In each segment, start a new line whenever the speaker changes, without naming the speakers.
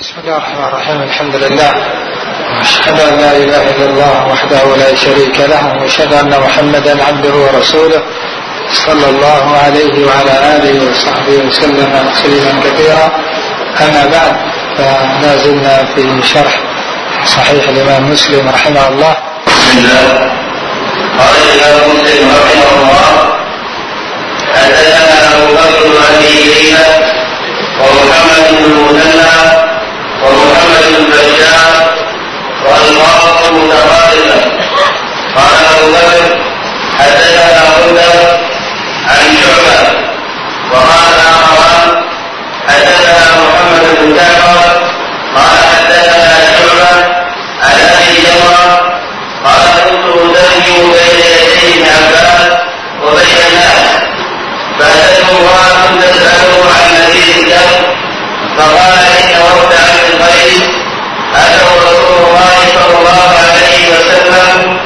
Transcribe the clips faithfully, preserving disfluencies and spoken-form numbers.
بسم الله الرحمن الرحيم. الحمد لله وأشهد أن لا إله إلا الله وحده لا شريك له وأشهد أن محمدا عبده ورسوله صلى الله عليه وعلى آله وصحبه وسلم تسليما كثيرا. أما بعد، فلا زلنا في شرح صحيح الإمام مسلم رحمه الله.
بسم الله. قال الإمام مسلم رحمه الله: حدثنا أبو بكر بن أبي شيبة ومحمد بن المثنى ومحمد بن بشار والألفاظ متقاربة. قال أبو بكر: حدثنا غندر عن شعبة. وقال آخران: حدثنا محمد بن جعفر قال حدثنا شعبة عن أبي جمرة قال: كنت أدرج بين يدي ابن عباس وبين الناس، فأتته امرأة تسأله عن نذير الدم، فقال: إن وفد عبد القيس أتوا رسول الله صلى الله عليه وسلم،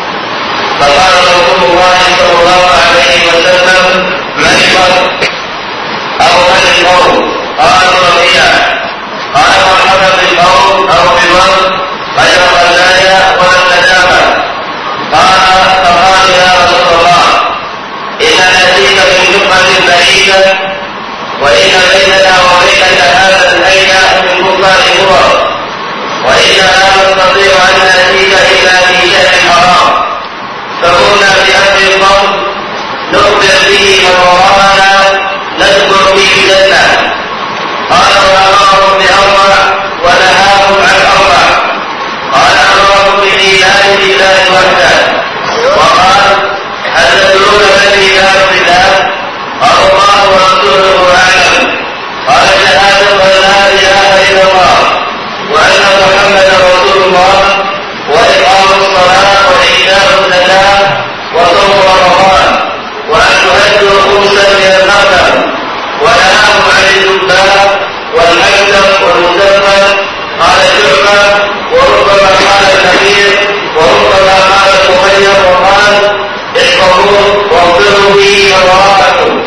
فقال رسول الله صلى الله عليه وسلم: من القوم أو من القوم؟ قالوا: ربيعة. قال: مرحبا بالقوم أو بالوفد غير غزايا ولا ندامة. قال: فقال: يا رسول الله، إن نأتيك من جبهة بعيدة، وإن بيننا وبينك هذا الهيئة من كفار قرى، وإننا لا نستطيع أن نأتيك إلا في شهر حرام، فكنا بأمر القوم نخبر به من وراءنا ندخل به الجنة. قال: وأمرهم بأربع ونهاهم عن أربع. قال: أمرهم بإيمان بالله وحده. وقال: هل تدرون من إيمان بالله؟ قال: الله ورسوله أعلم. قال: شهادة أن لا إله إلا الله وأن محمدا رسول الله، وإقام الصلاة وإيتاء الزكاة وصوم رمضان، وأن تهجروا خمسا من المغنم، ونهاهم عن الدباء والمكتب والمدبر. قال شعبة: وربما قال الكثير وربما قال المغير، وقال: احفظوه واغفروا به مضاراتكم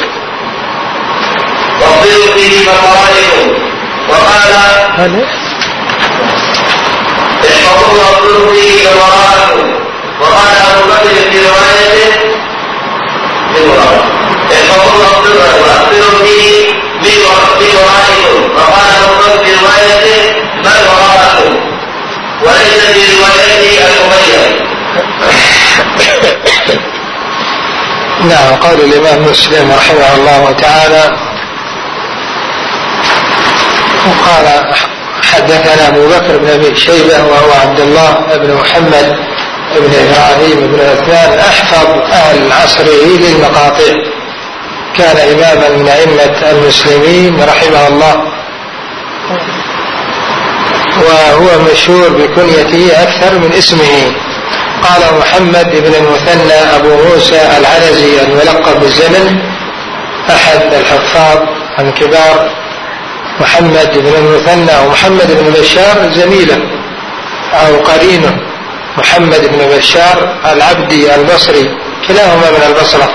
واغفروا به مضاراتكم. وقال: احفظوه واغفروا به مضاراتكم. وقال أبو بكر في روايته: احفظوه واغفروا به بمضاراتكم. وقال أبو بكر في روايته: من وراءكم، وليس في روايته المغير.
نعم. قول الإمام مسلم رحمه الله تعالى: وقال حدثنا أبو بكر بن أبي شيبة وهو عبد الله بن محمد بن إبراهيم بن عثمان أحفظ أهل عصره للمقاطع، كان إماما من أئمة المسلمين رحمه الله، وهو مشهور بكنيته أكثر من اسمه. قال محمد بن المثنى أبو موسى العنزي الملقب بالزمن، أحد الحفاظ الكبار. محمد بن المثنى ومحمد بن بشار زميله أو قرينه، محمد بن بشار العبدي البصري، كلاهما من البصرة،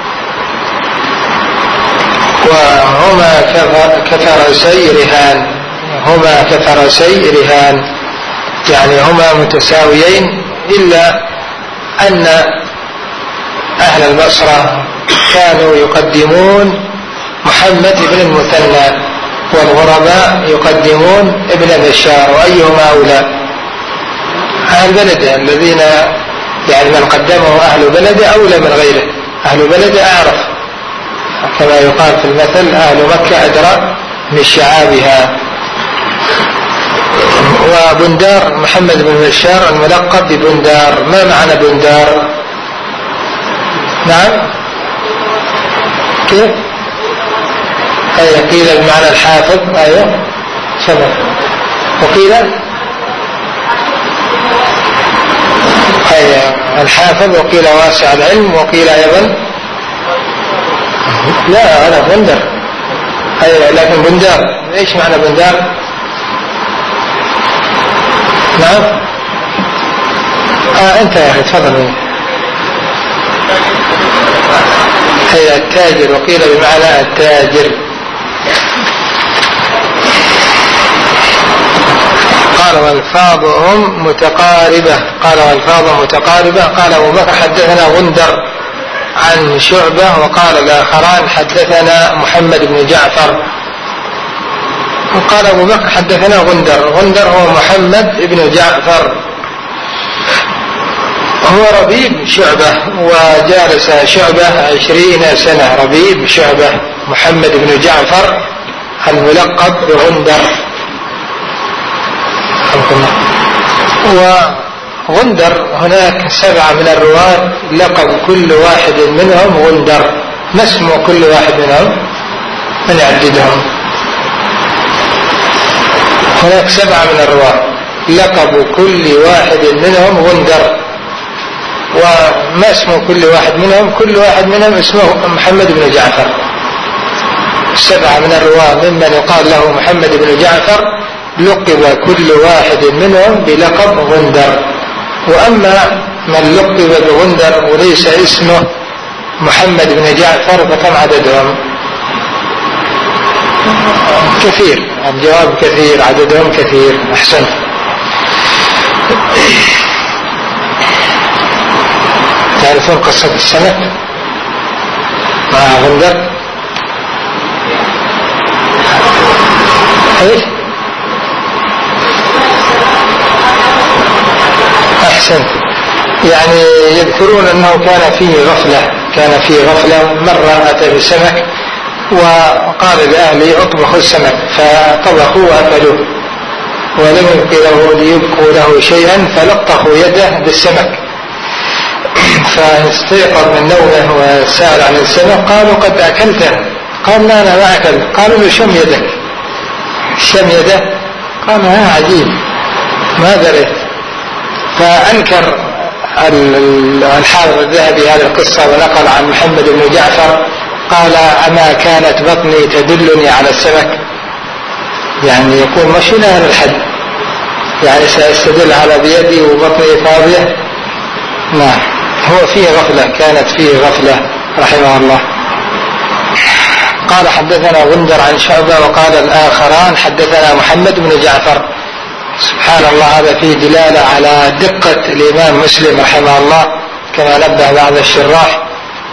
وهما كفرسي رهان، هما كفرسي رهان يعني هما متساويين، إلا أن أهل البصرة كانوا يقدمون محمد بن المثنى، والغرباء يقدمون ابن بشار، وأيهما أولى؟ أهل بلده الذين يعني من قدمه أهل بلده أولى من غيره، أهل بلده أعرف، كما يقال في المثل: أهل مكة أدرى من شعابها. وبندار محمد بن بشار الملقب ببندار، ما معنى بندار؟ نعم كيف؟ أي قيل بمعنى الحافظ، أيوه سمع، وقيل أي الحافظ، وقيل واسع العلم، وقيل أيضا لا أنا بندر، أي لكن بندار إيش معنى بندار؟ نعم آه أنت يا أخي تفضل. هي التاجر، وقيل بمعنى التاجر. قال والفاظهم متقاربة قال والفاظهم متقاربة قال أبو بكر حدثنا غندر عن شعبة وقال الآخران حدثنا محمد بن جعفر. وقال أبو بكر حدثنا غندر غندر هو محمد بن جعفر هو ربيب شعبة وجالس شعبة عشرين سنة. ربيب شعبة محمد بن جعفر الملقب بغندر. وغندر هناك سبعة من الرواة لقب كل واحد منهم غندر. ما اسم كل واحد منهم؟ من يعددهم؟ هناك سبعة من الرواة لقب كل واحد منهم غندر. وما اسم كل واحد منهم؟ كل واحد منهم اسمه محمد بن جعفر. سبعة من الرواة ممن يقال له محمد بن جعفر لقب كل واحد منهم بلقب غندر. وأما من لقب بغندر وليس اسمه محمد بن جعفر فكم عددهم؟ كثير. الجواب كثير، عددهم كثير. أحسن. تعرفون قصة السمك مع غندر؟ ايش؟ أحسنت. يعني يذكرون أنه كان فيه غفلة كان فيه غفلة مرة أتى بسمك وقال لأهلي اطبخوا السمك فطبخوا وأكلوه ولم يبقوا له ليبقوا له شيئا فلطخوا يده بالسمك فاستيقظ من نومه وسأل عن السمك. قالوا قد أكلته. قال لا أنا ما أكلت. قالوا له شم يدك. شم يده. قال ها عجيب ما دريت. فأنكر الحافظ الذهبي هذه القصة ونقل عن محمد بن جعفر قال أما كانت بطني تدلني على السمك؟ يعني يكون مشي لهذا الحد، يعني سأستدل على بيدي وبطني فاضية؟ نعم. هو فيه غفلة، كانت فيه غفلة رحمه الله. قال حدثنا غندر عن شعبة وقال الآخران حدثنا محمد بن جعفر. سبحان الله، هذا فيه دلالة على دقة الإمام مسلم رحمه الله كما نبه بعض الشراح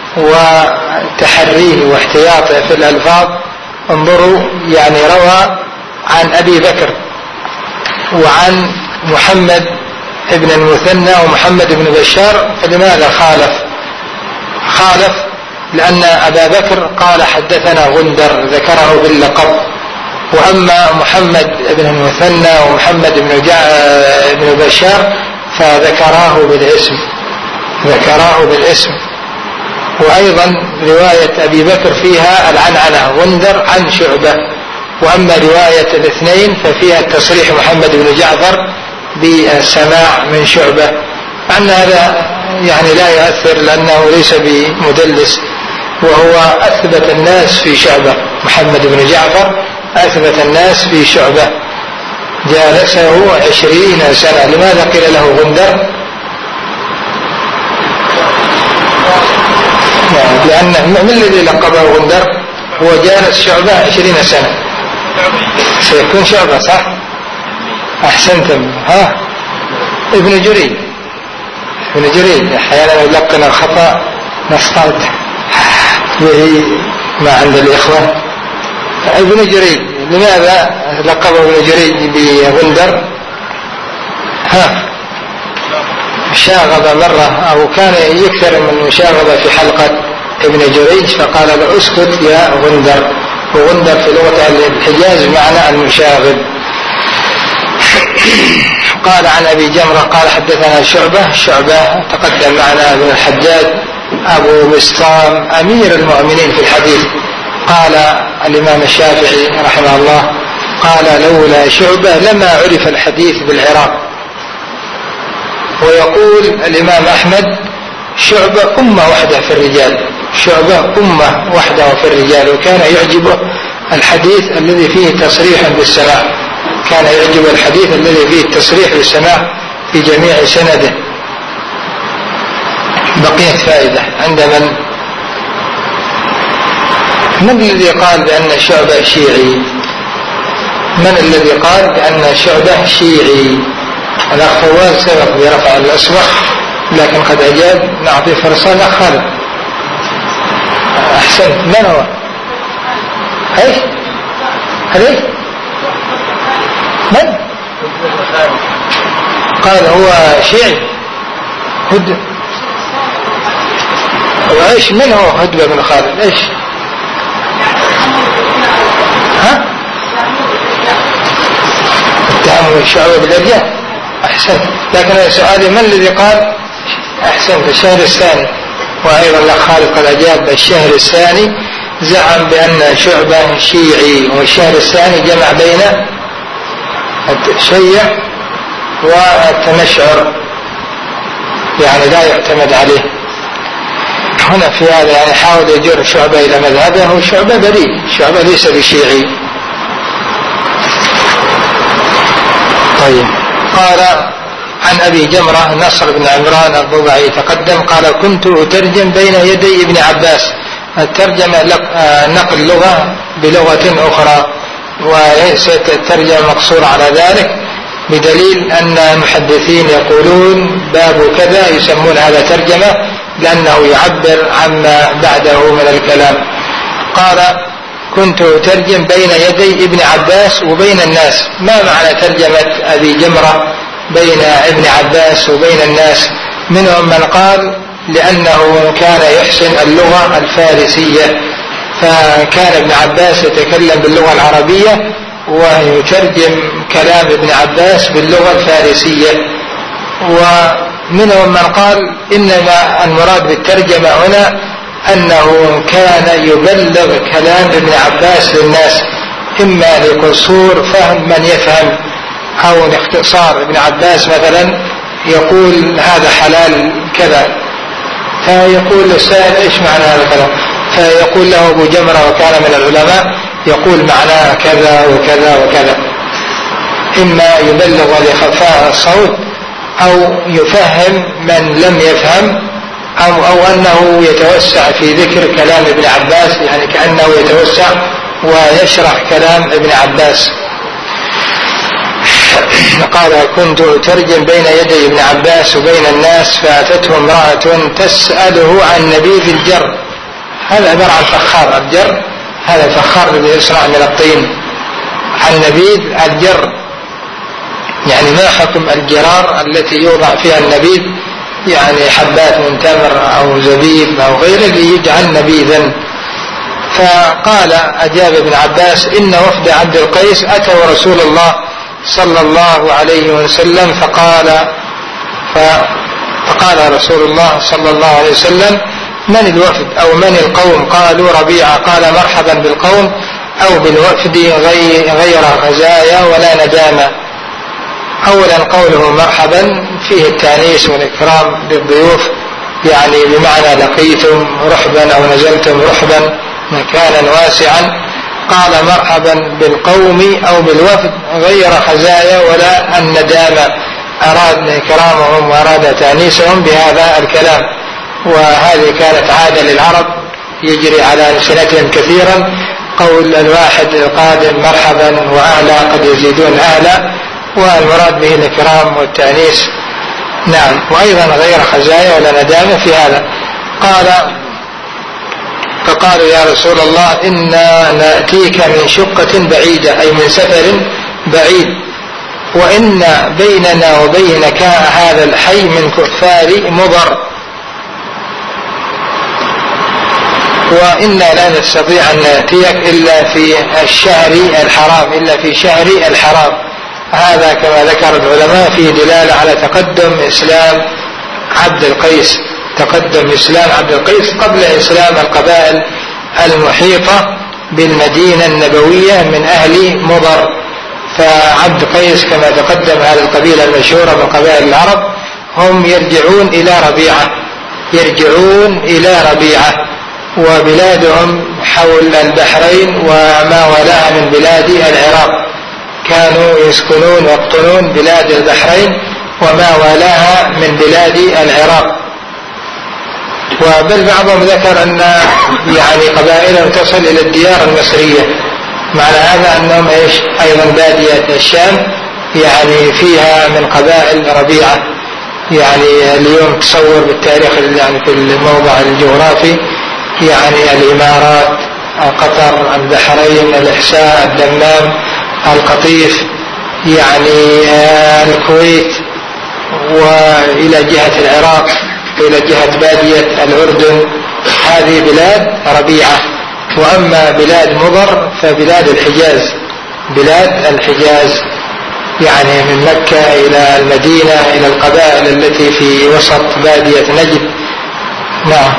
وتحريه واحتياطه في الألفاظ. انظروا، يعني روى عن أبي بكر وعن محمد ابن المثنى ومحمد بن بشار. فلماذا خالف؟ خالف لأن أبا بكر قال حدثنا غندر ذكره باللقب، وأما محمد بن المثنى ومحمد بن, جع... بن بشار فذكراه بالاسم ذكراه بالاسم. وأيضا رواية أبي بكر فيها العنعنة غندر عن شعبة، وأما رواية الاثنين ففيها التصريح محمد بن جعفر بالسماع من شعبة. أن هذا يعني لا يؤثر لأنه ليس بمدلس، وهو أثبت الناس في شعبة. محمد بن جعفر أثبت الناس في شعبة، جالسه عشرين سنة. لماذا قيل له غندر؟ لأن من الذي لقبه غندر؟ هو جالس شعبة عشرين سنة، سيكون شعبة صح؟ أحسنتم. ها ابن جريج ابن جريج أحيانا يلقن الخطأ نصطاد به ما عند الإخوة. ابن جريج لماذا لقبه ابن جريج بغندر؟ ها شاغب مرة أو كان يكثر من مشاغبة في حلقة ابن جريج فقال له اسكت يا غندر. وغندر في لغة الحجاز معنى المشاغب. قال عن أبي جمرة قال حدثنا شعبة شعبة تقدم معنا ابن الحجاج أبو بسطام أمير المؤمنين في الحديث. قال الإمام الشافعي رحمه الله قال لولا شعبة لما عرف الحديث بالعراق. ويقول الإمام أحمد شعبة أمة وحده في الرجال شعبة أمة وحده في الرجال وكان يعجبه الحديث الذي فيه تصريح بالسماع كان يعجب الحديث الذي فيه التصريح بالسماع في جميع سنده. بقيت فائدة عند من من الذي قال بأن شعبة شيعي؟ من الذي قال بأن شعبة شيعي؟ الأخ فواز سبق برفع الأصبع لكن قد أجاب. نعطي فرصة الأخ خالد. أحسن. من هو؟ ايش؟ هذي؟ من؟ قال هو شيعي. هد وإيش من هو هدبة بن خالد؟ إيش؟ ها؟ اتهموا الشعوب بالإرجاء. أحسن. لكن سؤالي من الذي قال؟ أحسن. في الشهر الثاني. وأيضا الأخ خالد قد أجاب الشهر الثاني زعم بأن شعبة شيعي، والشهر الثاني جمع بين التشيع والتنشعر، يعني لا يعتمد عليه. هنا في هذا يعني حاول يجر شعبة إلى مذهبه، وشعبة بريء، شعبة ليس بشيعي. طيب. قال عن أبي جمرة نصر بن عمران الضبعي تقدم قال كنت أترجم بين يدي ابن عباس. الترجمة نقل لغة بلغة أخرى، وليست الترجمة مقصورة على ذلك، بدليل أن المحدثين يقولون باب كذا يسمون هذا ترجمة لأنه يعبر عما بعده من الكلام. قال كنت أترجم بين يدي ابن عباس وبين الناس. ما معنى ترجمة أبي جمرة بين ابن عباس وبين الناس؟ منهم من قال لأنه كان يحسن اللغة الفارسية، فكان ابن عباس يتكلم باللغة العربية ويترجم كلام ابن عباس باللغة الفارسية. ومنهم من قال إنما المراد بالترجمة هنا أنه كان يبلغ كلام ابن عباس للناس، إما لقصور فهم من يفهم أو لاختصار. ابن عباس مثلا يقول هذا حلال كذا، فيقول السائل إيش معنى هذا الكلام؟ فيقول له أبو جمرة وكان من العلماء يقول معناه كذا وكذا وكذا، إما يبلغ لخفاء الصوت أو يفهم من لم يفهم، أو, أو أنه يتوسع في ذكر كلام ابن عباس، يعني كأنه يتوسع ويشرح كلام ابن عباس. قال كنت أترجم بين يدي ابن عباس وبين الناس فأتته امرأة تسأله عن نبيذ الجر. هذا عبارة عن فخار. الجر هذا فخار الذي يصنع من الطين. عن نبيذ الجر يعني ما حكم الجرار التي يوضع فيها النبيذ، يعني حبات من تمر أو زبيب أو غيره ليجعل نبيذا. فقال أجاب ابن عباس إن وفد عبد القيس أتوا رسول الله صلى الله عليه وسلم فقال فقال رسول الله صلى الله عليه وسلم من الوفد أو من القوم؟ قالوا ربيعة. قال مرحبا بالقوم أو بالوفد غير غزايا ولا ندامة. أولا قوله مرحبا فيه التانيث والإكرام للضيوف، يعني بمعنى لقيتم رحبا أو نزلتم رحبا مكانا واسعا. قال مرحبا بالقوم أو بالوفد غير خزايا ولا الندامة، أراد إكرامهم وأراد تانيثهم بهذا الكلام. وهذه كانت عادة للعرب يجري على ألسنتهم كثيرا، قول الواحد القادم مرحبا وأهلا قد يزيدون أهلا، والمراد به الإكرام والتأنيس. نعم. وأيضا غير خزايا ولا ندامة في هذا. قال فقالوا يا رسول الله إنا نأتيك من شقة بعيدة أي من سفر بعيد، وإن بيننا وبينك هذا الحي من كفار مضر، وإنا لا نستطيع أن نأتيك إلا في الشهر الحرام إلا في شهر الحرام. هذا كما ذكر العلماء فيه دلالة على تقدم إسلام عبد القيس، تقدم إسلام عبد القيس قبل إسلام القبائل المحيطة بالمدينة النبوية من أهل مضر. فعبد قيس كما تقدم هذه القبيلة المشهورة من قبائل العرب هم يرجعون إلى ربيعة يرجعون إلى ربيعة وبلادهم حول البحرين وما ولاها من بلاد العراق، كانوا يسكنون ويقطنون بلاد البحرين وما ولاها من بلاد العراق. وبل بعضهم ذكر أن يعني قبائلهم تصل إلى الديار المصرية، معنى هذا أنهم إيش أيضا بادية الشام يعني فيها من قبائل ربيعة. يعني اليوم تصور بالتاريخ يعني في الموضع الجغرافي يعني الإمارات، قطر، البحرين، الإحساء، الدمام، القطيف، يعني الكويت، وإلى جهة العراق، إلى جهة بادية الأردن، هذه بلاد ربيعة. وأما بلاد مضر فبلاد الحجاز، بلاد الحجاز يعني من مكة إلى المدينة إلى القبائل التي في وسط بادية نجد. نعم.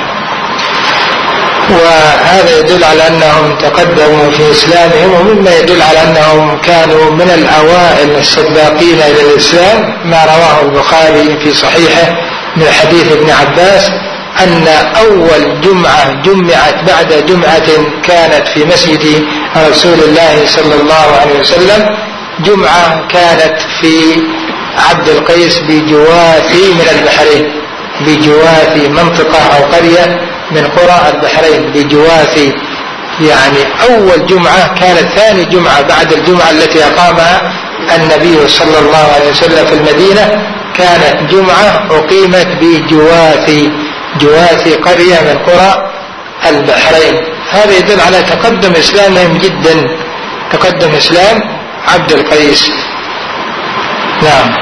وهذا يدل على أنهم تقدموا في إسلامهم، ومما يدل على أنهم كانوا من الأوائل السباقين إلى الإسلام ما رواه البخاري في صحيحه من حديث ابن عباس أن أول جمعة جمعت بعد جمعة كانت في مسجد رسول الله صلى الله عليه وسلم جمعة كانت في عبد القيس بجواثي من البحرين، بجواثي منطقة أو قرية من قرى البحرين بجواثي. يعني أول جمعة كانت ثاني جمعة بعد الجمعة التي أقامها النبي صلى الله عليه وسلم في المدينة، كانت جمعة أقيمت بجواثي، جواثي قرية من قرى البحرين. هذا يدل على تقدم إسلامهم جدا، تقدم إسلام عبد القيس. نعم.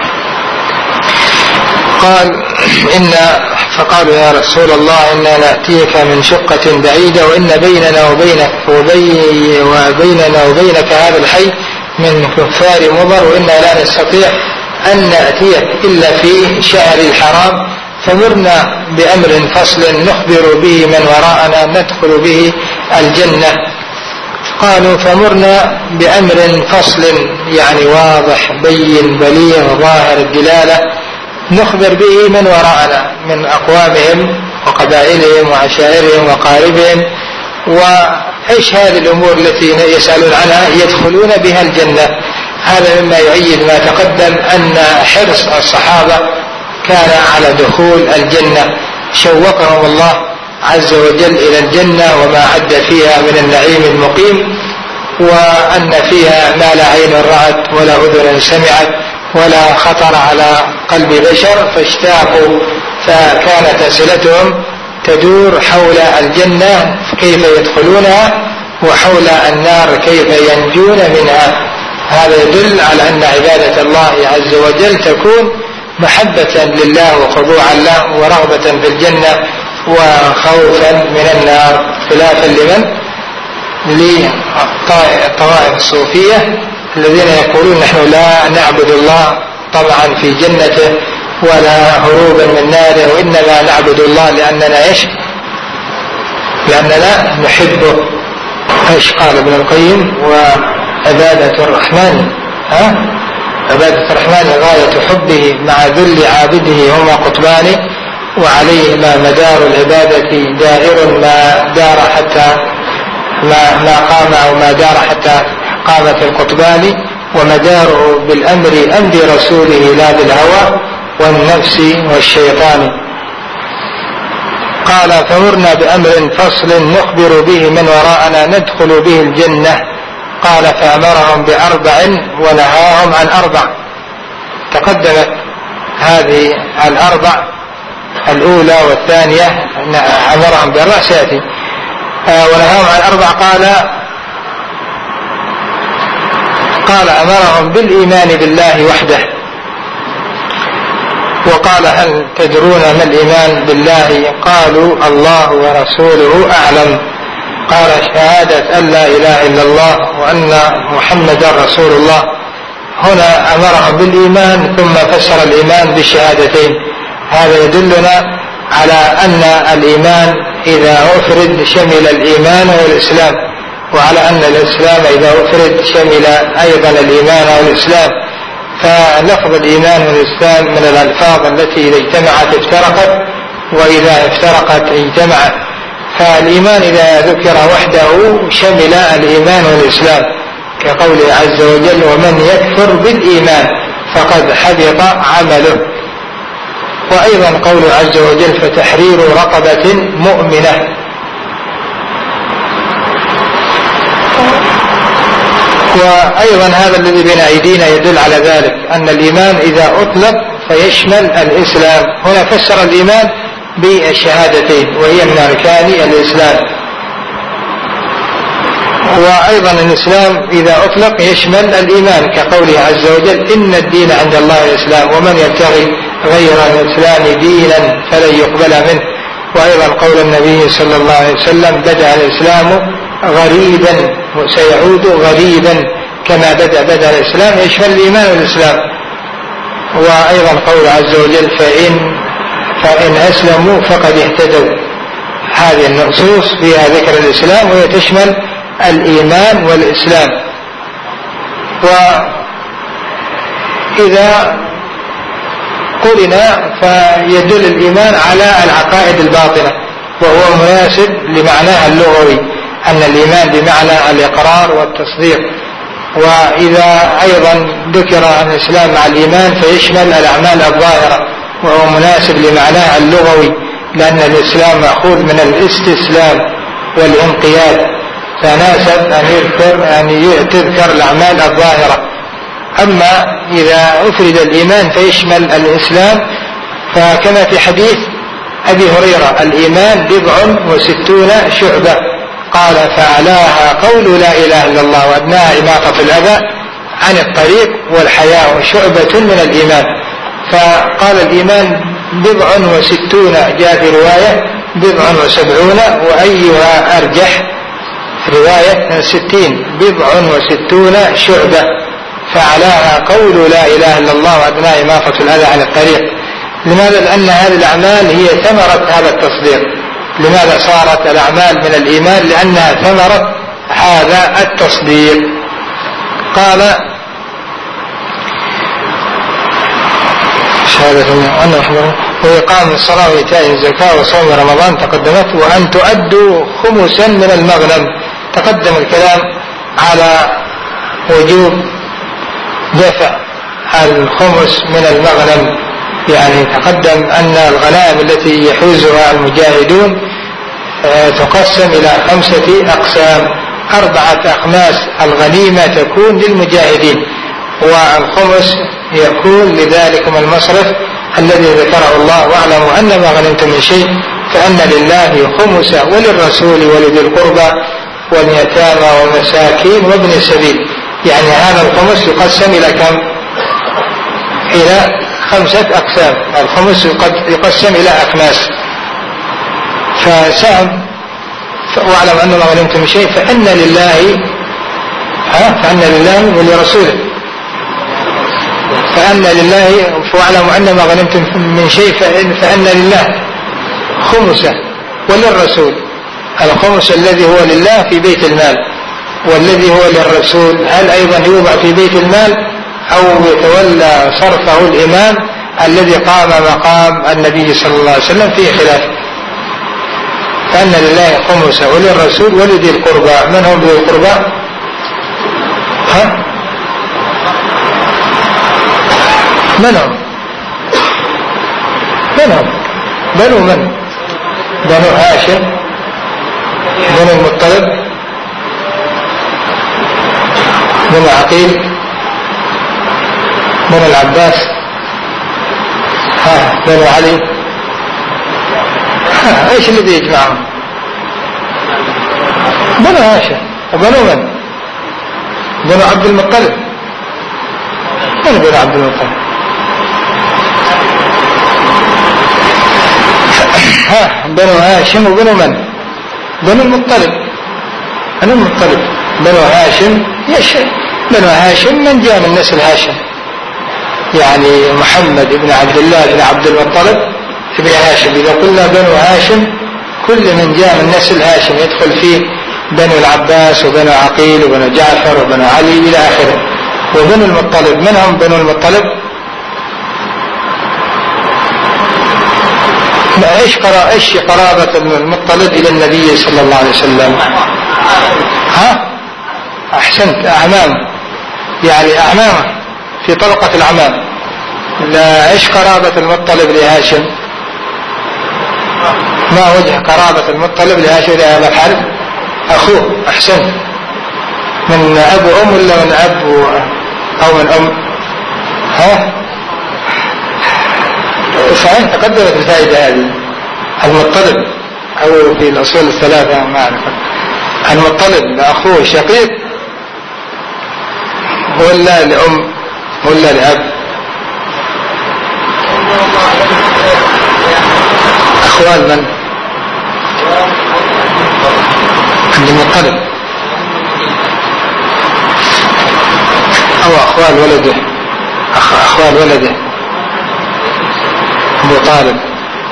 قال إن فقالوا يا رسول الله إنا نأتيك من شقة بعيدة وإن بيننا وبينك وبي وبيننا وبينك هذا الحي من كفار مضر، وإنا لا نستطيع أن نأتيك إلا في شهر الحرام، فمرنا بأمر فصل نخبر به من وراءنا ندخل به الجنة. قالوا فمرنا بأمر فصل يعني واضح بين بليغ ظاهر الدلالة نخبر به من وراءنا من أقوامهم وقبائلهم وعشائرهم وقاربهم، وإيش هذه الأمور التي يسألون عنها يدخلون بها الجنة. هذا مما يؤيد ما تقدم أن حرص الصحابة كان على دخول الجنة، شوقهم الله عز وجل إلى الجنة وما عد فيها من النعيم المقيم، وأن فيها ما لا عين رأت ولا أذن سمعت ولا خطر على قلب بشر، فاشتاقوا، فكانت أسئلتهم تدور حول الجنة كيف يدخلونها وحول النار كيف ينجون منها. هذا يدل على أن عبادة الله عز وجل تكون محبة لله وخضوعا له ورغبة في الجنة وخوفا من النار، خلافا لمن للطوائف الصوفية الذين يقولون نحن لا نعبد الله طبعا في جنته ولا هروبا من ناره، وإنما نعبد الله لأننا إيش لأننا نحبه. إيش قال ابن القيم؟ وعبادة الرحمن ها عبادة الرحمن غاية حبه مع ذل عابده هما قطبان، وعليهما مدار العبادة دائر ما دار حتى ما, ما قام أو ما دار حتى قامت القطبان، ومداره بالأمر أمر رسوله لا بالهوى والنفس والشيطان. قال فمرنا بأمر فصل نخبر به من وراءنا ندخل به الجنة. قال فأمرهم بأربع ونهاهم عن أربع. تقدمت هذه الأربع الأولى والثانية أمرهم بأربع سيأتي، ونهاهم عن أربع. قال قال أمرهم بالإيمان بالله وحده. وقال هل تدرون ما الإيمان بالله؟ قالوا الله ورسوله أعلم. قال شهادة أن لا إله إلا الله وأن محمد رسول الله. هنا أمرهم بالإيمان ثم فسر الإيمان بالشهادتين. هذا يدلنا على أن الإيمان إذا أفرد شمل الإيمان والإسلام، وعلى أن الإسلام إذا أفرد شمل أيضا الإيمان والإسلام. فلفظ الإيمان والإسلام من الألفاظ التي إذا اجتمعت افترقت وإذا افترقت اجتمعت. فالإيمان إذا ذكر وحده شمل الإيمان والإسلام، كقوله عز وجل ومن يكفر بالإيمان فقد حبط عمله. وأيضا قوله عز وجل فتحرير رقبة مؤمنة. وأيضا هذا الذي بين أيدينا يدل على ذلك، أن الإيمان إذا أطلق فيشمل الإسلام. هنا فسر الإيمان بالشهادتين وهي من أركان الإسلام. وأيضا الإسلام إذا أطلق يشمل الإيمان كقوله عز وجل إن الدين عند الله الإسلام ومن يبتغي غير الإسلام دينا فلن يقبل منه. وأيضا قول النبي صلى الله عليه وسلم بدأ الإسلام غريبا وسيعود غريبا كما بدأ بدأ الإسلام، يشمل الإيمان والإسلام. وأيضا قول عز وجل فإن, فإن أسلموا فقد اهتدوا. هذه النصوص فيها ذكر الإسلام وهي تشمل الإيمان والإسلام. وإذا قلنا فيدل الإيمان على العقائد الباطنة وهو مناسب لمعناها اللغوي، أن الإيمان بمعنى الإقرار والتصديق. وإذا أيضا ذكر الإسلام مع الإيمان فيشمل الأعمال الظاهرة وهو مناسب لمعناها اللغوي، لأن الإسلام مأخوذ من الاستسلام والانقياد، فناسب أن يذكر, أن تذكر الأعمال الظاهرة. أما إذا أفرد الإيمان فيشمل الإسلام، فكما في حديث أبي هريرة الإيمان بضع وستون شعبة، قال فأعلاها قول لا إله إلا الله وأدناها إماطة الأذى عن الطريق والحياء شعبة من الإيمان. فقال الإيمان بضع وستون، جاء في رواية بضع وسبعون وأيها أرجح رواية ستين، بضع وستون شعبة فعلاها قول لا إله إلا الله وأدناها إماطة الأذى عن الطريق. لماذا؟ لأن هذه الأعمال هي ثمرة هذا التصديق. لماذا صارت الأعمال من الإيمان؟ لأنها ثمرة هذا التصديق. قال شهادة أنه وإقام الصلاة وإيتاء الزكاة وصوم رمضان تقدمت، وأن تؤدوا خمسا من المغنم. تقدم الكلام على وجوب دفع الخمس من المغنم، يعني تقدم أن الغنائم التي يحوزها المجاهدون تقسم إلى خمسة أقسام، أربعة أخماس الغنيمة تكون للمجاهدين، والخمس يكون لذلكم المصرف الذي ذكره الله واعلموا أن ما غنمتم من شيء فأن لله خمسه وللرسول ولذي القربى واليتامى والمساكين وابن السبيل. يعني هذا الخمس يقسم إلى كم؟ إلى خمسة أقسام. الخمس يقسم إلى أخماس. فسهم واعلم أن ما غنمتم من شيء فأن لله ها فأن لله ولرسوله فأن لله واعلموا أن ما غنمتم من شيء فإن, فأن لله خمسه وللرسول. الخمس الذي هو لله في بيت المال، والذي هو للرسول هل أيضا يوضع في بيت المال أو يتولى صرفه الإمام الذي قام مقام النبي صلى الله عليه وسلم فيه خلاف. فأن لله خمسه وللرسول ولذي القربى. من هم ذي القربى؟ ها؟ من هم؟ من هم؟ بنو من؟ بنو هاشم، بنو المطلب، بنو عقيل، بنو العباس، ها بنو علي. ها ايش الذي يجمعهم؟ بنو هاشم. وبنو من؟ بنو عبد المطلب. من بنو عبد المطلب؟ ها بنو هاشم وبنو من؟ بنو المطلب. بنو المطلب بنو هاشم يش بنو هاشم من جاء من نسل هاشم، يعني محمد بن عبد الله بن عبد المطلب ابن هاشم. إذا قلنا بنو هاشم كل من جاء من نسل هاشم يدخل فيه بنو العباس وبنو عقيل وبنو جعفر وبنو علي إلى آخره. وبنو المطلب من هم بنو المطلب؟ ايش قرا ايش قرابة المطلب الى النبي صلى الله عليه وسلم؟ ها احسنت، اعمام، يعني اعمامه في طبقة العمام. لا، ايش قرابة المطلب لهاشم؟ ما وجه قرابة المطلب لهاشم؟ يا ابا الحارث اخوه. احسنت، من أب وأم ولا من أب أو من أم؟ ها؟ صحيح تقدمت الفائدة هذه. المطلب أو في الأصول الثلاثة ما أعرف، المطلب لأخوه شقيق ولا لأم ولا لأب؟ أخوال من؟ المطلب أو أخوال ولده، أخ أخوال ولده أبو طالب.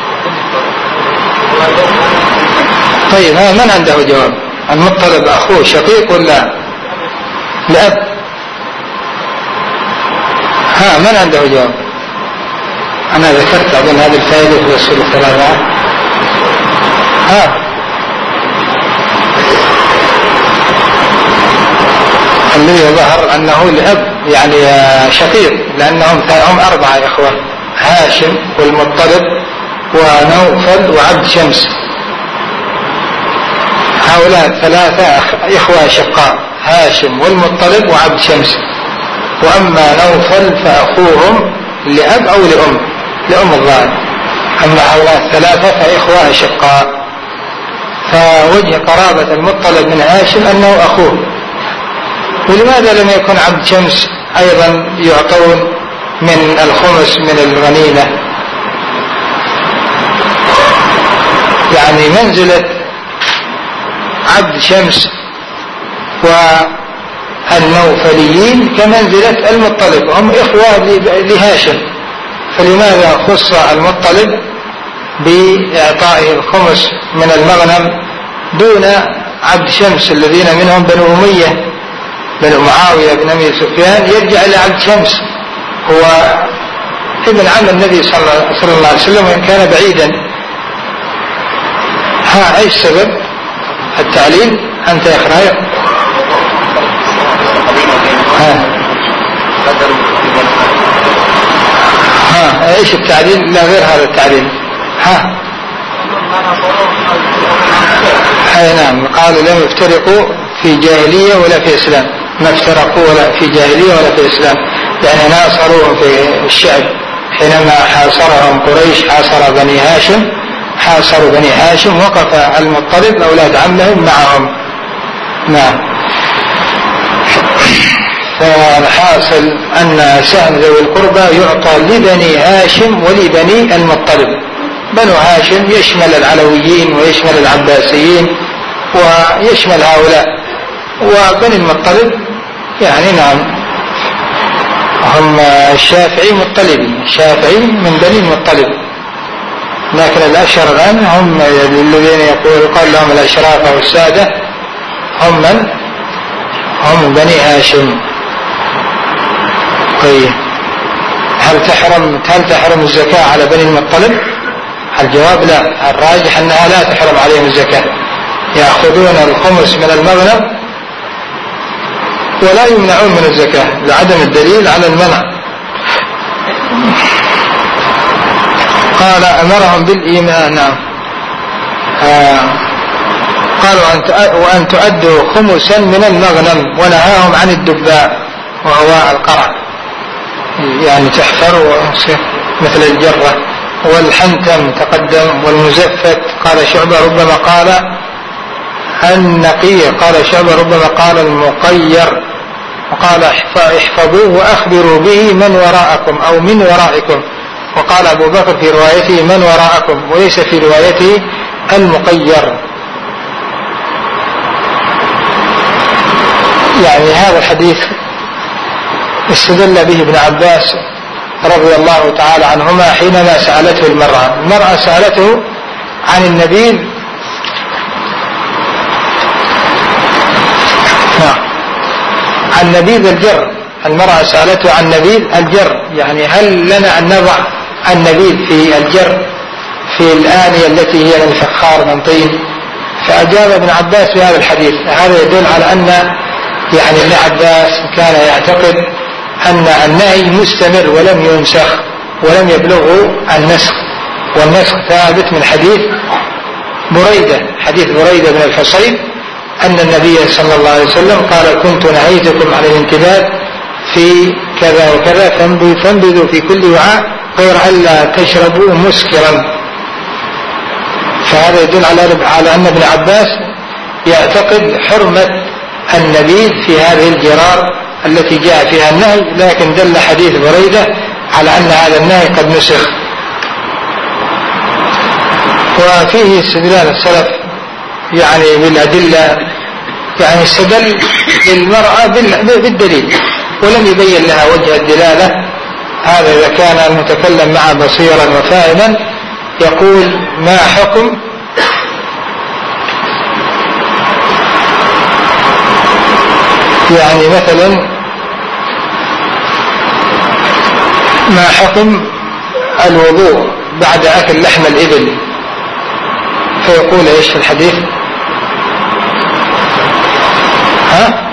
طيب ها من عنده جواب؟ المطلب أخوه شقيق ولا لأب؟ ها من عنده جواب؟ أنا ذكرت أظن هذه الفائدة في الأصول الثلاثة. ها الذي ظهر أنه لأب يعني شقيق، لأنهم هم أربعة إخوة: هاشم والمطلب ونوفل وعبد شمس. هؤلاء ثلاثة إخوة شقاء: هاشم والمطلب وعبد شمس. وأما نوفل فأخوهم لأب أو لأم، لأم الظاهر. أما هؤلاء الثلاثة فإخوة شقاء. فوجه قرابة المطلب من هاشم أنه أخوه. ولماذا لم يكن عبد شمس أيضا يعطون من الخمس من الغنيمة؟ يعني منزلة عبد شمس والنوفليين كمنزلة المطلب، هم إخوة لهاشم، فلماذا خص المطلب بإعطائه الخمس من المغنم دون عبد شمس الذين منهم بنو أمية بن معاوية بن أبي سفيان؟ يرجع إلى عبد شمس، هو ابن عم النبي صلى الله عليه وسلم وإن كان بعيدا. ها أي سبب التعليل؟ أنت يا خرايق ها ها ايش التعليل؟ لا غير هذا التعليل. ها اي نعم، قالوا لم يفترقوا في جاهلية ولا في إسلام، ما افترقوا ولا في جاهلية ولا في إسلام، يعني ناصروهم في الشعب حينما حاصرهم قريش، حاصر بني هاشم، حاصروا بني هاشم، وقف المطلب أولاد عمهم معهم. نعم. فالحاصل أن سهم ذوي القربى يعطى لبني هاشم ولبني المطلب. بنو هاشم يشمل العلويين ويشمل العباسيين ويشمل هؤلاء، وبني المطلب يعني نعم هم الشافعي مطلبي، الشافعي من بني المطلب، لكن الأشهر الآن هم الذين يقول قال لهم الأشراف أو السادة هم من هم بني هاشم. طيب هل تحرم هل تحرم الزكاة على بني المطلب؟ الجواب لا، الراجح أنها لا تحرم عليهم الزكاة، يأخذون الخمس من المغنم ولا يمنعون من الزكاة لعدم الدليل على المنع. قال أمرهم بالإيمان. نعم. آه قالوا وأن تؤدوا خمسا من المغنم، ونهاهم عن الدباء وهو القرع، يعني تحفر ويصير مثل الجرة، والحنتم تقدم، والمزفت قال شعبة ربما قال النقير، قال شعبة ربما قال المقير، وقال احفظوه وأخبروا به من وراءكم أو من ورائكم، وقال أبو بكر في روايته من وراءكم وليس في روايته المقير. يعني هذا الحديث استدل به ابن عباس رضي الله تعالى عنهما حينما سألته المرأة المرأة سألته عن النبيذ، نعم عن نبيذ الجر، المرأة سألته عن نبيذ الجر، يعني هل لنا أن نضع النبيذ في الجر في الآنية التي هي من فخار من طين؟ فأجاب ابن عباس بهذا الحديث. هذا يدل على أن يعني ابن عباس كان يعتقد أن النهي مستمر ولم ينسخ ولم يبلغه النسخ، والنسخ ثابت من حديث بريدة، حديث بريدة بن الحصيب أن النبي صلى الله عليه وسلم قال كنت نهيتكم عن الانتباه في كذا وكذا فانبذوا في كل وعاء غير ألا تشربوا مسكرا. فهذا يدل على أن ابن عباس يعتقد حرمة النبيذ في هذه الجرار التي جاء فيها النهي، لكن دل حديث بريدة على أن هذا النهي قد نسخ. وفيه استدلال السلف يعني بالأدلة، يعني استدل للمرأة بالدليل ولم يبين لها وجه الدلالة. هذا إذا كان المتكلم معه بصيرا وفاهما. يقول ما حكم يعني مثلا ما حكم الوضوء بعد أكل لحم الإبل؟ فيقول إيش في الحديث؟ ها؟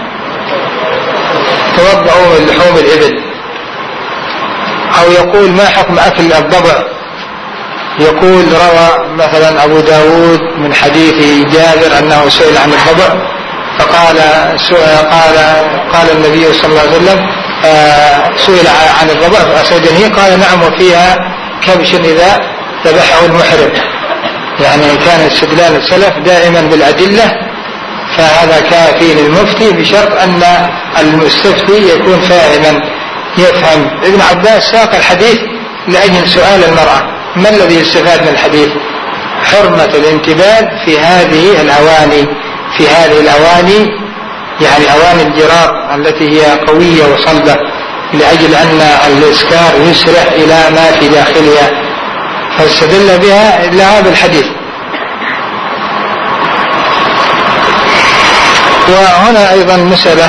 توضعوا من لحوم الإبل. أو يقول ما حكم أكل الضبع؟ يقول روى مثلا أبو داود من حديث جابر أنه سئل عن الضبع فقال قال قال النبي صلى الله عليه وسلم سئل عن الضبع فأسجنه قال نعم وفيها كبش إذا ذبحه المحرم. يعني كان استدلال السلف دائما بالأدلة، فهذا كافي للمفتي بشرط أن المستفتي يكون فاهما يفهم. ابن عباس ساق الحديث لأجل سؤال المرأة ما الذي يستفاد من الحديث؟ حرمة الانتباه في هذه الأواني في هذه الأواني يعني أواني الجرار التي هي قوية وصلبة، لأجل أن الإسكار يسرع إلى ما في داخلها، فاستدل بها لها بالحديث. وهنا أيضا مسألة،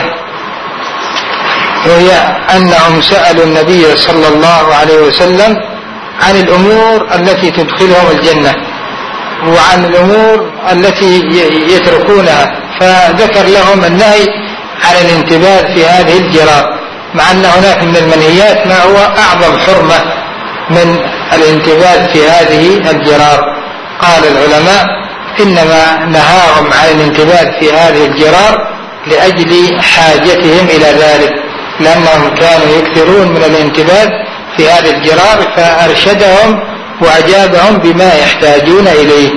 وهي أنهم سألوا النبي صلى الله عليه وسلم عن الأمور التي تدخلهم الجنة وعن الأمور التي يتركونها، فذكر لهم النهي عن الانتباه في هذه الجرار، مع أن هناك من المنهيات ما هو أعظم حرمة من الانتباه في هذه الجرار. قال العلماء إنما نهاهم عن الانتباه في هذه الجرار لأجل حاجتهم إلى ذلك، لأنهم كانوا يكثرون من الانتباه في هذه الجرار فأرشدهم وأجابهم بما يحتاجون إليه.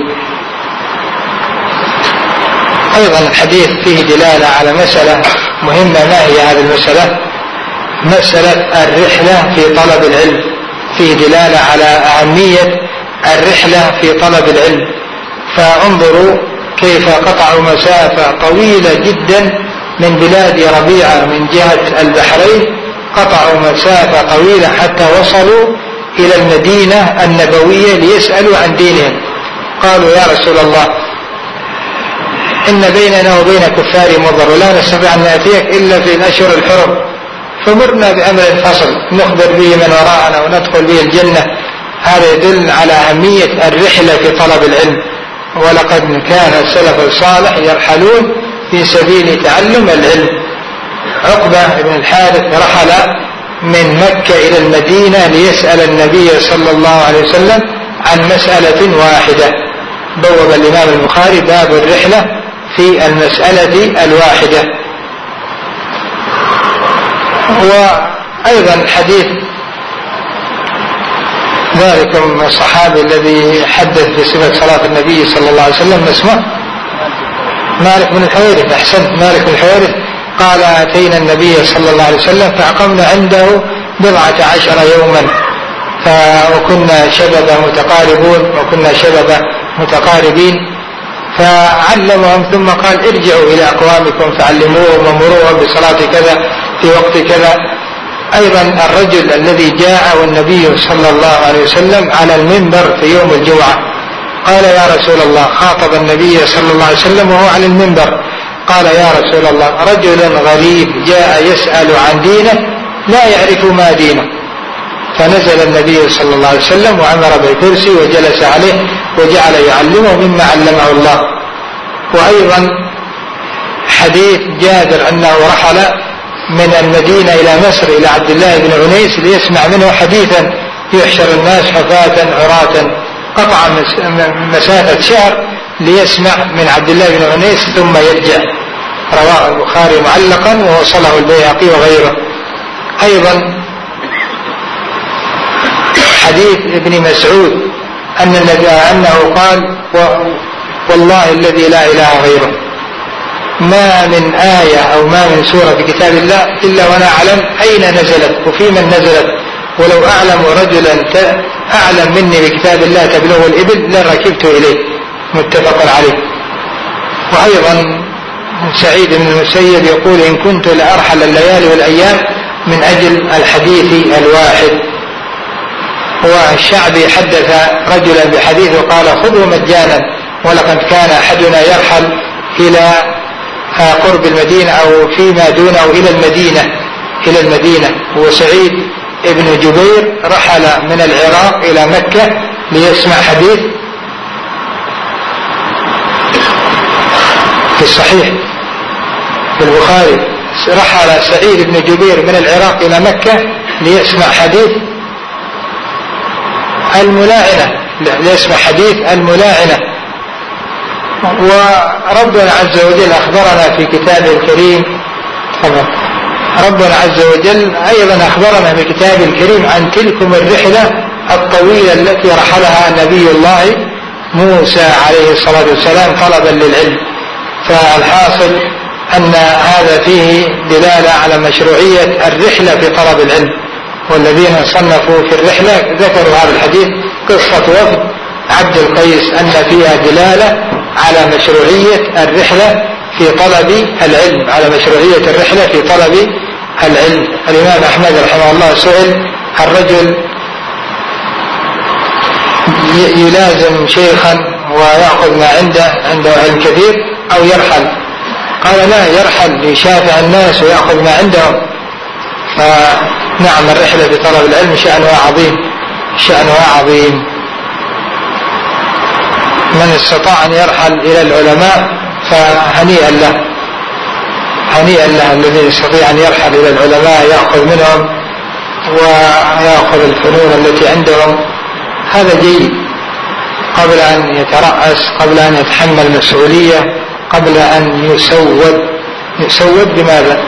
أيضا الحديث فيه دلالة على مسألة مهمة. ما هي هذه المسألة؟ مسألة الرحلة في طلب العلم. فيه دلالة على أهمية الرحلة في طلب العلم. فانظروا كيف قطعوا مسافة طويلة جدا من بلاد ربيعة من جهة البحرين، قطعوا مسافة طويلة حتى وصلوا إلى المدينة النبوية ليسألوا عن دينهم. قالوا يا رسول الله إن بيننا وبين كفار مضر ولا نستطيع أن نأتيك إلا في الأشهر الحرم، فمرنا بأمر فصل نخبر به من وراءنا وندخل به الجنة. هذا يدل على أهمية الرحلة في طلب العلم. ولقد كان السلف الصالح يرحلون في سبيل تعلم العلم. عقبة بن الحارث رحل من مكة إلى المدينة ليسأل النبي صلى الله عليه وسلم عن مسألة واحدة. بوب الإمام البخاري باب الرحلة في المسألة الواحدة. وأيضا حديث ذلكم الصحابي الذي حدث بصفة صلاة النبي صلى الله عليه وسلم اسمه مالك بن الحويرث. أحسنت، مالك بن الحويرث قال أتينا النبي صلى الله عليه وسلم فأقمنا عنده بضعة عشر يوما، وكنا شبابا متقاربون وكنا شبابا متقاربين، فعلمهم ثم قال ارجعوا إلى أقوامكم فعلموهم ومروهم بصلاة كذا في وقت كذا. أيضا الرجل الذي جاء والنبي صلى الله عليه وسلم على المنبر في يوم الجمعة قال يا رسول الله، خاطب النبي صلى الله عليه وسلم وهو على المنبر، قال يا رسول الله رجل غريب جاء يسأل عن دينه لا يعرف ما دينه. فنزل النبي صلى الله عليه وسلم وأمر بالكرسي وجلس عليه وجعل يعلمه مما علمه الله. وأيضا حديث جابر أنه رحل من المدينة إلى مصر إلى عبد الله بن عنيس ليسمع منه حديثا يحشر الناس حفاة عراة، قطع مسافة شهر ليسمع من عبد الله بن أنيس ثم يرجع. رواه البخاري معلقا ووصله البيهقي وغيره. أيضا حديث ابن مسعود أن النبي أنه قال والله الذي لا إله غيره ما من آية أو ما من سورة في كتاب الله إلا وأنا أعلم أين نزلت وفي من نزلت، ولو أعلم رجلا أعلم مني بكتاب الله تبلغ الإبل لركبت إليه. متفق عليه. وأيضا سعيد بن المسيب يقول إن كنت لأرحل الليالي والأيام من أجل الحديث الواحد. والشعبي حدث رجلا بحديث وقال خذوا مجانا ولقد كان أحدنا يرحل إلى قرب المدينة أو فيما دونه إلى المدينة إلى المدينة وسعيد ابن جبير رحل من العراق إلى مكة ليسمع حديث في الصحيح في البخاري. رحل سعيد بن جبير من العراق إلى مكة ليسمع حديث الملاعنة ليسمع حديث الملاعنة. وربنا عز وجل أخبرنا في كتابه الكريم ربنا عز وجل أيضا أخبرنا في كتابه الكريم عن تلكم الرحلة الطويلة التي رحلها نبي الله موسى عليه الصلاة والسلام طلبا للعلم. فالحاصل أن هذا فيه دلالة على مشروعية الرحلة في طلب العلم. والذين صنفوا في الرحلة ذكروا هذا الحديث قصة وفد عبد القيس أن فيها دلالة على مشروعية الرحلة في طلب العلم على مشروعية الرحلة في طلب العلم. الإمام أحمد رحمه الله سئل الرجل يلازم شيخا ويأخذ ما عنده عنده علم كثير أو يرحل؟ قال لا، يرحل ليشافع الناس ويأخذ ما عندهم. فنعم الرحلة في طلب العلم شأنها عظيم شأنها عظيم. من استطاع أن يرحل إلى العلماء فهنيئا له هنيئا له الذي يستطيع أن يرحل إلى العلماء يأخذ منهم ويأخذ الفنون التي عندهم. هذا جيد قبل أن يترأس قبل أن يتحمل مسؤولية قبل أن يسود. يسود بماذا؟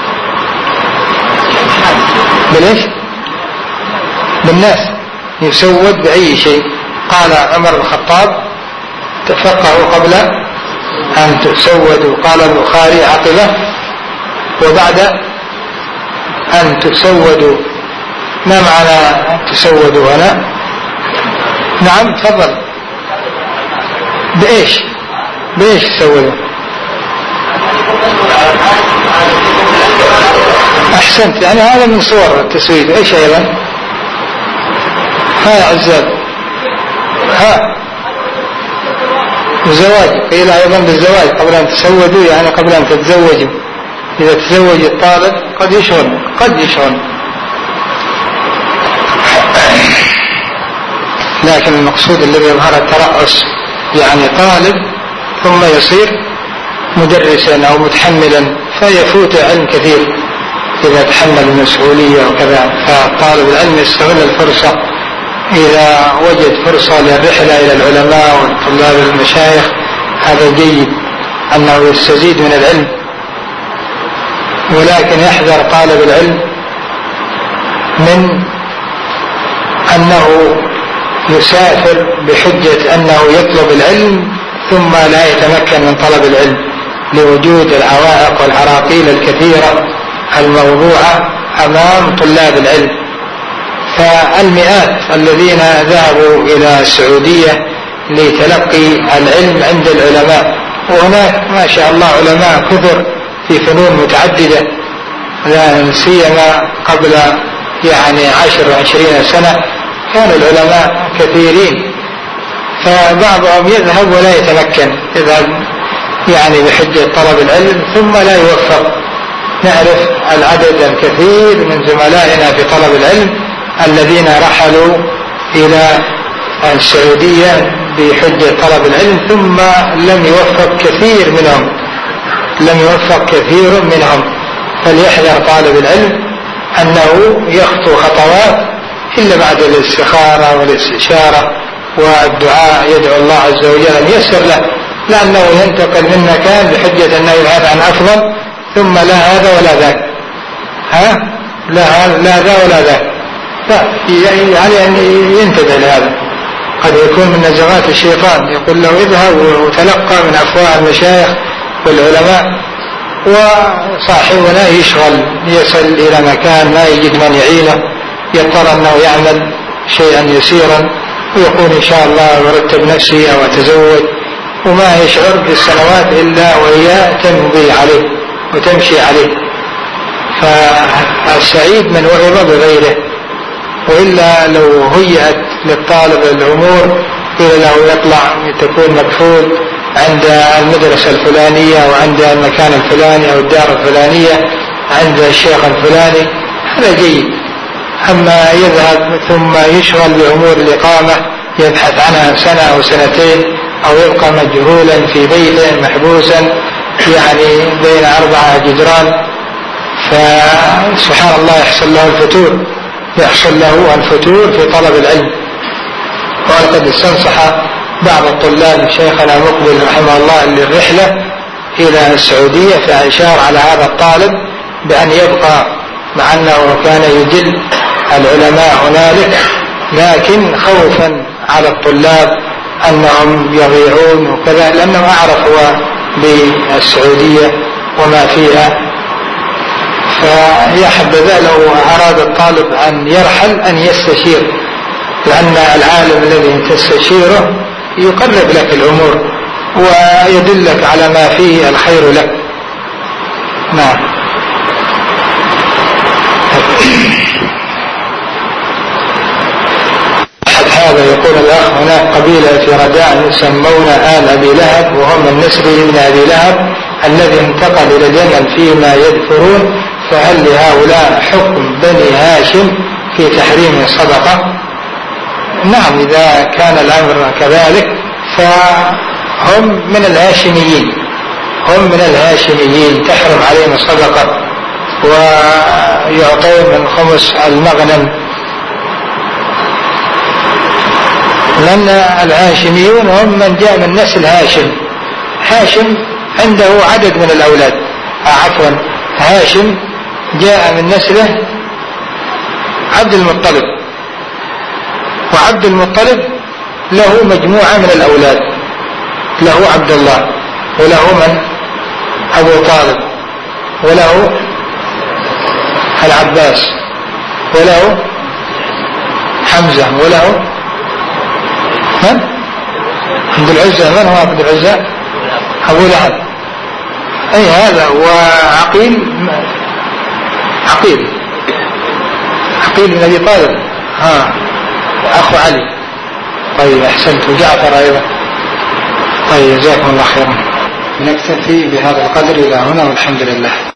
بليش؟ بالناس. يسود بأي شيء. قال عمر بن الخطاب تفقهوا قبل أن تسودوا. قال البخاري عقبه وبعد أن تسودوا. ما معنى تسودوا هنا؟ نعم تفضل. بإيش بإيش تسودوا؟ أحسنت، يعني هذا من صور التسويد. إيش أيضا؟ ها عزاب ها الزواج. قيل أيضا بالزواج قبل أن تسودوا يعني قبل أن تتزوجوا. إذا تزوج الطالب قد يشغل قد يشغل لكن المقصود الذي يظهر الترأس يعني طالب ثم يصير مدرسا أو متحملا فيفوت علم كثير إذا تحمل المسؤولية وكذا. فطالب العلم يستغل الفرصة إذا وجد فرصة للرحلة إلى العلماء والطلاب المشايخ. هذا جيد أنه يستزيد من العلم. ولكن يحذر طالب العلم من أنه يسافر بحجة أنه يطلب العلم ثم لا يتمكن من طلب العلم لوجود العوائق والعراقيل الكثيرة الموضوعة أمام طلاب العلم. فالمئات الذين ذهبوا إلى السعودية لتلقي العلم عند العلماء، وهناك ما شاء الله علماء كثر في فنون متعددة، لا سيما قبل يعني عشر وعشرين سنة كان العلماء كثيرين. فبعضهم يذهب ولا يتمكن، يذهب يعني بحجة طلب العلم ثم لا يوفق. نعرف العدد الكثير من زملائنا في طلب العلم الذين رحلوا إلى السعودية بحجة طلب العلم ثم لم يوفق كثير منهم لم يوفق كثير منهم. فليحذر طالب العلم أنه يخطو خطوات إلا بعد الاستخارة والاستشارة والدعاء يدعو الله عز وجل أن ييسر له، لأنه ينتقل من مكان بحجة أنه يبحث عن أفضل ثم لا هذا ولا ذاك، ها لا لا ذا ولا ذاك، يعني أن ينتبه لهذا. قد يكون من نزغات الشيطان يقول له اذهب وتلقى من أفواه المشايخ والعلماء، وصاحبنا يشغل يصل إلى مكان ما يجد من يعينه، يضطر أنه يعمل شيئا يسيرا ويقول إن شاء الله ورتب نفسي أو أتزوج، وما يشعر بالسنوات إلا وهي تمضي عليه وتمشي عليه. فالسعيد من وعظ بغيره، وإلا لو هيئت للطالب الأمور قيل له يطلع تكون مكفول عند المدرسة الفلانية وعند المكان الفلاني أو الدار الفلانية عند الشيخ الفلاني، هذا جيد. أما يذهب ثم يشغل بأمور الإقامة يبحث عنها سنة أو سنتين، أو يبقى مجهولا في بيته محبوسا يعني بين أربعة جدران، فسبحان الله يحصل له الفتور يحصل له الفتور في طلب العلم. وقد استنصح بعض الطلاب شيخنا مقبل رحمه الله للرحلة إلى السعودية، فأشار على هذا الطالب بأن يبقى، مع أنه كان يدل العلماء هنالك، لكن خوفا على الطلاب أنهم يضيعون وكذا، لأنه أعرف هو بالسعودية وما فيها. فيا حبذا لو أراد الطالب أن يرحل أن يستشير، لأن العالم الذي تستشيره يقرب لك الأمور ويدلك على ما فيه الخير لك. نعم. هذا يقول الأخ هناك قبيلة في رداء يسمون آل أبي لهب، وهم النسبي ابن أبي لهب الذي انتقل إلى اليمن فيما يذكرون، فهل لهؤلاء حكم بني هاشم في تحريم الصدقة؟ نعم، إذا كان الأمر كذلك فهم من الهاشميين، هم من الهاشميين تحرم عليهم الصدقة ويعطون من خمس المغنم، لأن الهاشميون هم من جاء من نسل هاشم. هاشم عنده عدد من الأولاد، عفوا هاشم جاء من نسله عبد المطلب، وعبد المطلب له مجموعة من الأولاد، له عبد الله، وله من أبو طالب، وله العباس، وله حمزة، وله من؟ عبد العزة. من هو عبد العزة؟ أبو لهب. أي هذا. وعقيل، عقيل عقيل بن أبي طالب، ها أخو علي. طيب أحسنت. وجعفر أيضا. طيب جزاكم الله خيرا. نكتفي بهذا القدر إلى هنا والحمد لله.